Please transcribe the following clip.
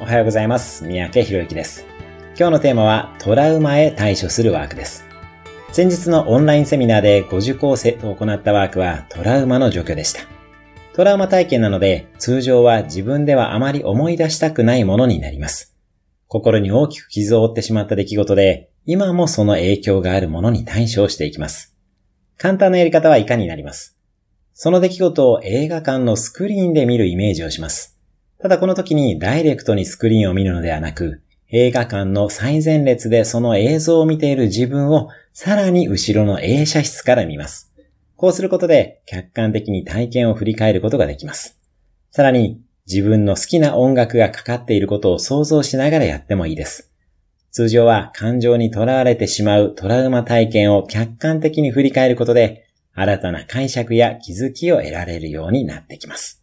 おはようございます。三宅博之です。今日のテーマはトラウマへ対処するワークです。先日のオンラインセミナーでご受講生と行ったワークはトラウマの除去でした。トラウマ体験なので通常は自分ではあまり思い出したくないものになります。心に大きく傷を負ってしまった出来事で今もその影響があるものに対処をしていきます。簡単なやり方は以下になります。その出来事を映画館のスクリーンで見るイメージをします。ただこの時にダイレクトにスクリーンを見るのではなく、映画館の最前列でその映像を見ている自分をさらに後ろの映写室から見ます。こうすることで客観的に体験を振り返ることができます。さらに自分の好きな音楽がかかっていることを想像しながらやってもいいです。通常は感情にとらわれてしまうトラウマ体験を客観的に振り返ることで新たな解釈や気づきを得られるようになってきます。